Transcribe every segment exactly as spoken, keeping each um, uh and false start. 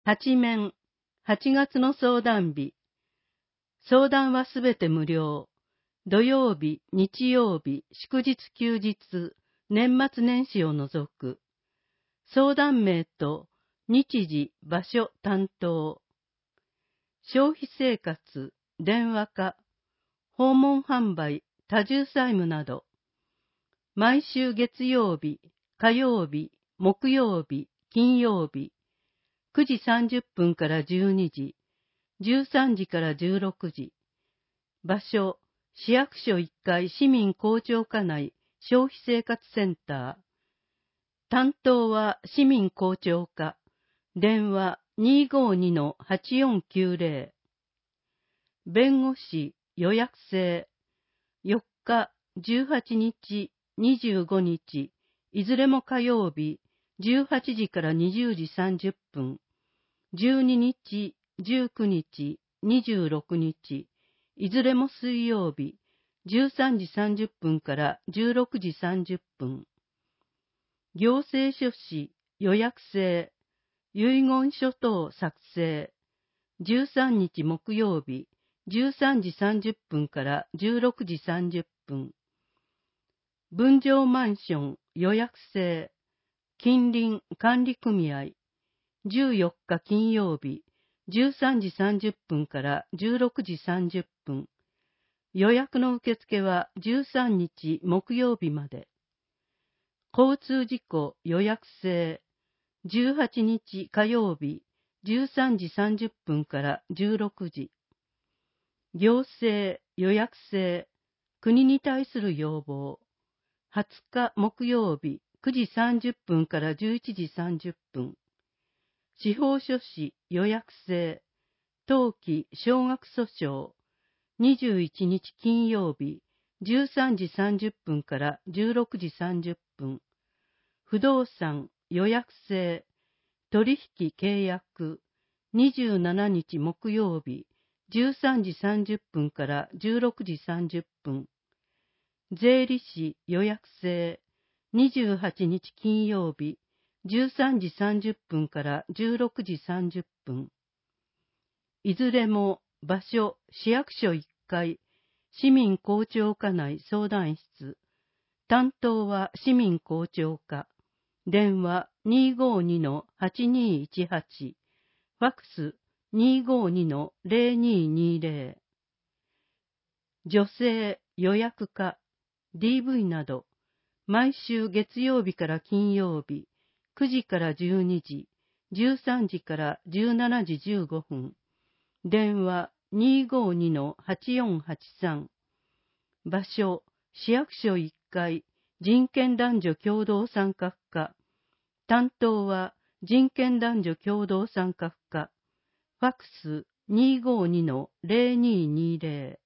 八面、はちがつの相談日。相談はすべて無料。土曜日、日曜日、祝日休日、年末年始を除く。相談名と日時、場所、担当。消費生活、電話か、訪問販売、多重債務など。毎週月曜日、火曜日、木曜日、金曜日、くじさんじゅっぷんからじゅうにじ、じゅうさんじからじゅうろくじ。場所、市役所いっかい市民公聴課内消費生活センター。担当は市民公聴課。電話 にーごーにのはちよんきゅうぜろ。弁護士予約制。よっか、じゅうはちにち、にじゅうごにち、いずれも火曜日、じゅうはちじからにじゅうじさんじゅっぷん。じゅうににち、じゅうくにち、にじゅうろくにち、いずれも水曜日、じゅうさんじさんじゅっぷんからじゅうろくじさんじゅっぷん。行政書士予約制、遺言書等作成。じゅうさんにち木曜日、じゅうさんじさんじゅっぷんからじゅうろくじさんじゅっぷん。分譲マンション予約制、近隣管理組合。じゅうよっか金曜日、じゅうさんじさんじゅっぷんからじゅうろくじさんじゅっぷん。予約の受付はじゅうさんにち木曜日まで。交通事故予約制、じゅうはちにち火曜日、じゅうさんじさんじゅっぷんからじゅうろくじ。行政予約制、国に対する要望。はつか木曜日、くじさんじゅっぷんからじゅういちじさんじゅっぷん。司法書士予約制、登記少額訴訟、にじゅういちにち金曜日、じゅうさんじさんじゅっぷんからじゅうろくじさんじゅっぷん。不動産予約制、取引契約、にじゅうしちにち木曜日、じゅうさんじさんじゅっぷんからじゅうろくじさんじゅっぷん。税理士予約制、にじゅうはちにち金曜日、じゅうさんじさんじゅっぷんからじゅうろくじさんじゅっぷん。いずれも場所、市役所いっかい、市民公聴課内相談室。担当は市民公聴課。電話 にーごーにのはちにーいちはち。ファックス にーごーにのぜろにーにーぜろ。女性予約課、ディーブイ など、毎週月曜日から金曜日、くじからじゅうにじ、じゅうさんじからじゅうしちじじゅうごふん。電話 にーごーにのはちよんはちさん。場所、市役所いっかい、人権男女共同参画課。担当は人権男女共同参画課。ファックス にーごーにのぜろにーにーぜろ。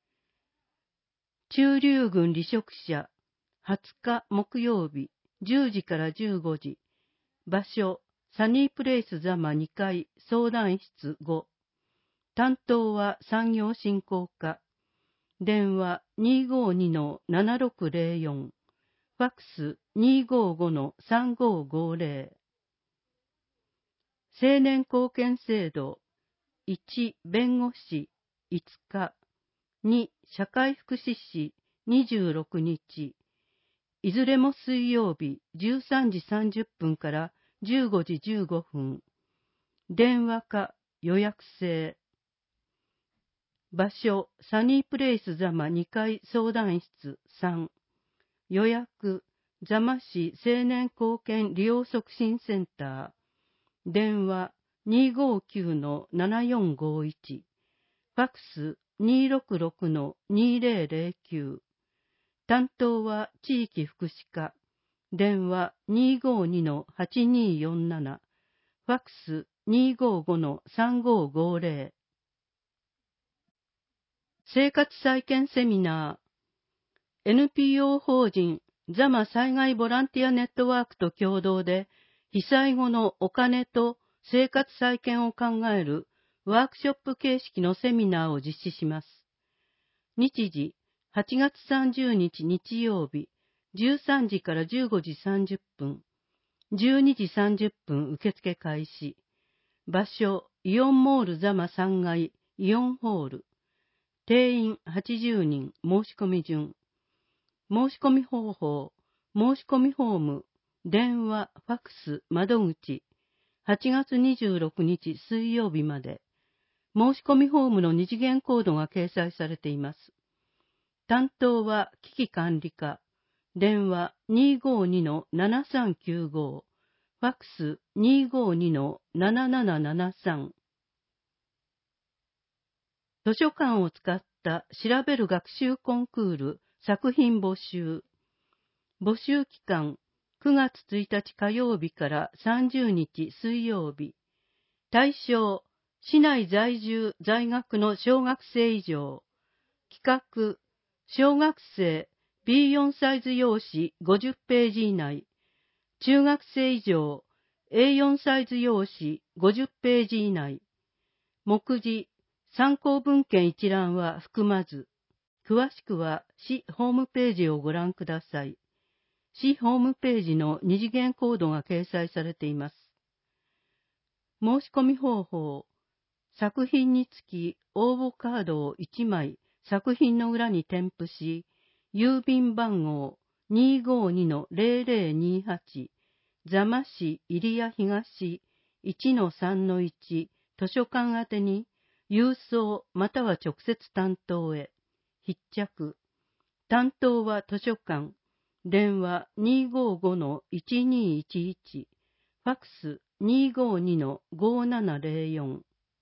駐留軍離職者、はつか木曜日、じゅうじからじゅうごじ。場所、サニープレイス座間にかい、相談室ご。担当は産業振興課。電話 にーごーにのななろくぜろよん。ファックス にーごーごのさんごーごーぜろ。青年貢献制度。いち、弁護士いつか。に、社会福祉士にじゅうろくにち。いずれも水曜日じゅうさんじさんじゅっぷんからじゅうごじじゅうごふん。電話か予約制。場所、サニープレイス座間にかい相談室さん。予約、座間市青年貢献利用促進センター。電話 にーごーきゅうのななよんごいち。ファックス にーろくろくのにーぜろぜろきゅう。担当は地域福祉課。電話 にーごーにのはちにーよんなな。ファックス にーごーごのさんごーごーぜろ。生活再建セミナー。エヌピーオー 法人座間災害ボランティアネットワークと共同で被災後のお金と生活再建を考えるワークショップ形式のセミナーを実施します。日時、はちがつさんじゅうにち日曜日、じゅうさんじからじゅうごじさんじゅっぷん、じゅうにじさんじゅっぷん受付開始。 場所、イオンモール座間さんがい、イオンホール。定員はちじゅうにん、申し込み順。申し込み方法、申し込みフォーム、電話、ファックス、窓口。はちがつにじゅうろくにち水曜日まで。申し込みフォームの二次元コードが掲載されています。担当は危機管理課。電話 にーごーにのななさんきゅうご。ファックス にーごーにのななななななさん。図書館を使った調べる学習コンクール作品募集。募集期間くがつついたち火曜日からさんじゅうにち水曜日。対象、市内在住在学の小学生以上。企画、小学生 ビーよん サイズ用紙ごじゅっページ以内。中学生以上 エーよん サイズ用紙ごじゅっページ以内。目次、参考文献一覧は含まず。詳しくは市ホームページをご覧ください。市ホームページの二次元コードが掲載されています。申し込み方法。作品につき応募カードをいちまい作品の裏に添付し、郵便番号 にーごーにのぜろぜろにはち、座間市入谷東 いちのさんのいち 図書館宛てに郵送または直接担当へ。必着。担当は図書館。電話 にーごーごのいちにーいちいち。ファックス にーごーにのごーななぜろよん。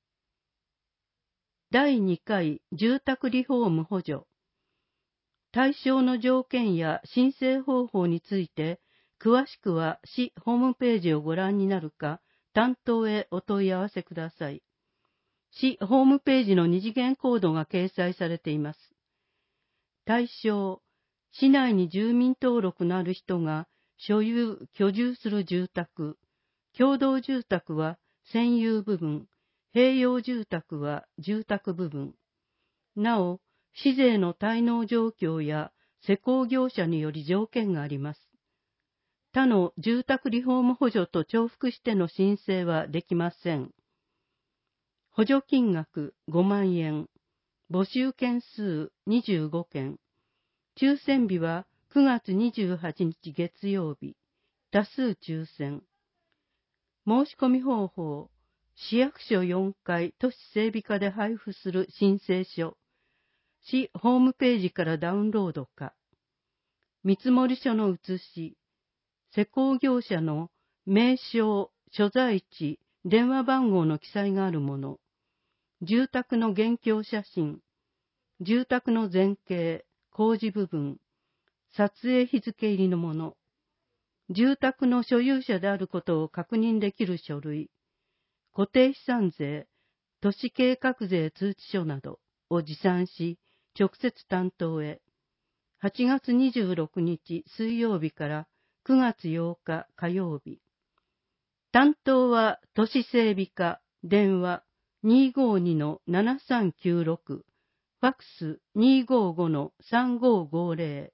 だいにかい住宅リフォーム補助。対象の条件や申請方法について、詳しくは市ホームページをご覧になるか、担当へお問い合わせください。市ホームページの二次元コードが掲載されています。対象、市内に住民登録のある人が所有・居住する住宅、共同住宅は占有部分、併用住宅は住宅部分。なお、市税の滞納状況や施工業者により条件があります。他の住宅リフォーム補助と重複しての申請はできません。補助金額ごまんえん。募集件数にじゅうごけん。抽選日はくがつにじゅうはちにち月曜日。多数抽選。申し込み方法。市役所よんかい都市整備課で配布する申請書。市ホームページからダウンロードか。見積書の写し。施工業者の名称、所在地、電話番号の記載があるもの。住宅の現況写真。住宅の前景、工事部分。撮影日付入りのもの。住宅の所有者であることを確認できる書類。固定資産税、都市計画税通知書などを持参し、直接担当へ。はちがつにじゅうろくにち水曜日からくがつようか火曜日。担当は都市整備課、電話 にーごーにのななさんきゅうろく、ファックス にーごーごのさんごーごーぜろ。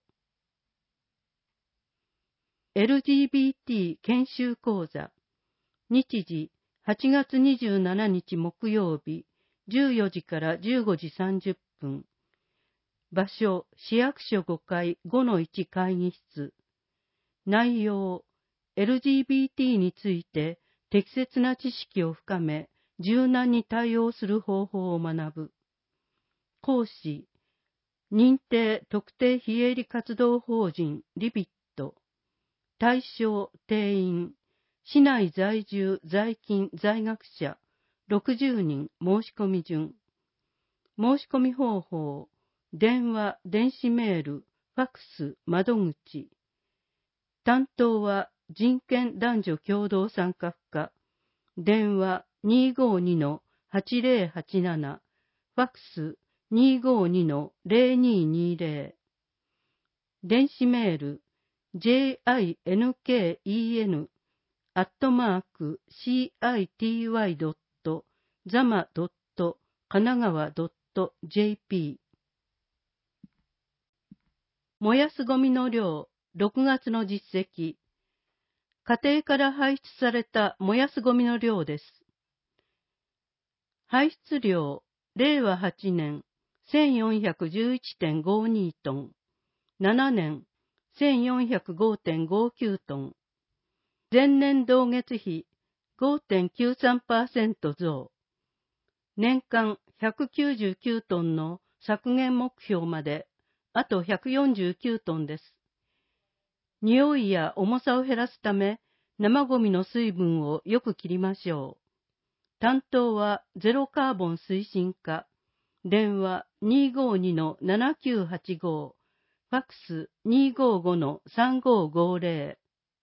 エルジービーティー 研修講座。日時はちがつにじゅうしちにち木曜日、じゅうよじからじゅうごじさんじゅっぷん。場所、市役所ごかいごのいち会議室。内容、エルジービーティー について適切な知識を深め、柔軟に対応する方法を学ぶ。講師、認定特定非営利活動法人リビット。対象、定員、市内在住在勤在学者ろくじゅうにん申し込み順。申し込み方法、電話、電子メール、ファックス、窓口。担当は人権男女共同参画課。電話 にーごーにのはちぜろはちなな、ファックス にーごーにのぜろにーにーぜろ。電子メール ジェイアイエヌケーイーエヌ アットマーク シーアイティーワイ ドット ザマ ドット 神奈川 ドット ジェーピー。燃やすゴミの量、ろくがつの実績。家庭から排出された燃やすゴミの量です。 排出量、れいわはちねん、せんよんひゃくじゅういちてんごにトン、ななねん、せんよんひゃくごてんごきゅうトン、前年同月比 ごてんきゅうさんパーセント 増、年間ひゃくきゅうじゅうきゅうトンの削減目標まであとひゃくよんじゅうきゅうトンです。匂いや重さを減らすため、生ゴミの水分をよく切りましょう。担当はゼロカーボン推進課、電話 にーごーにのななきゅうはちご、ファックス にーごーごのさんごーごーぜろ。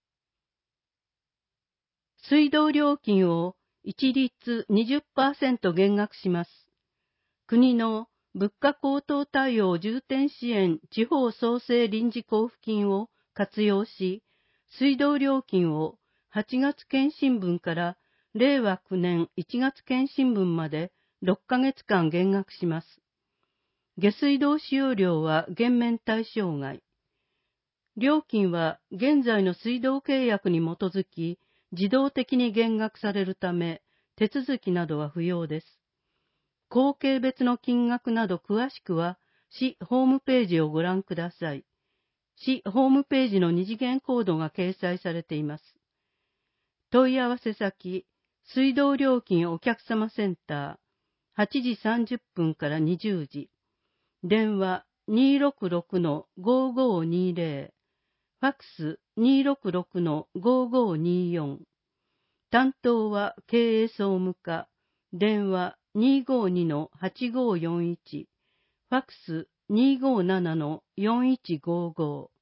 水道料金を一律 にじゅっパーセント 減額します。国の物価高騰対応重点支援地方創生臨時交付金を活用し、水道料金をはちがつ検針分かられいわきゅうねんいちがつ検針分までろっかげつかん減額します。下水道使用量は減免対象外。料金は現在の水道契約に基づき自動的に減額されるため、手続きなどは不要です。口径別の金額など詳しくは市ホームページをご覧ください。市ホームページの二次元コードが掲載されています。問い合わせ先、水道料金お客様センター、はちじさんじゅっぷんからにじゅうじ、電話 にーろくろくのごーごーにーぜろ、ファックス にーろくろくのごーごーにーよん、担当は経営総務課、電話 にーごーにのはちごーよんいち、ファックス にーごーななのよんいちごーごー。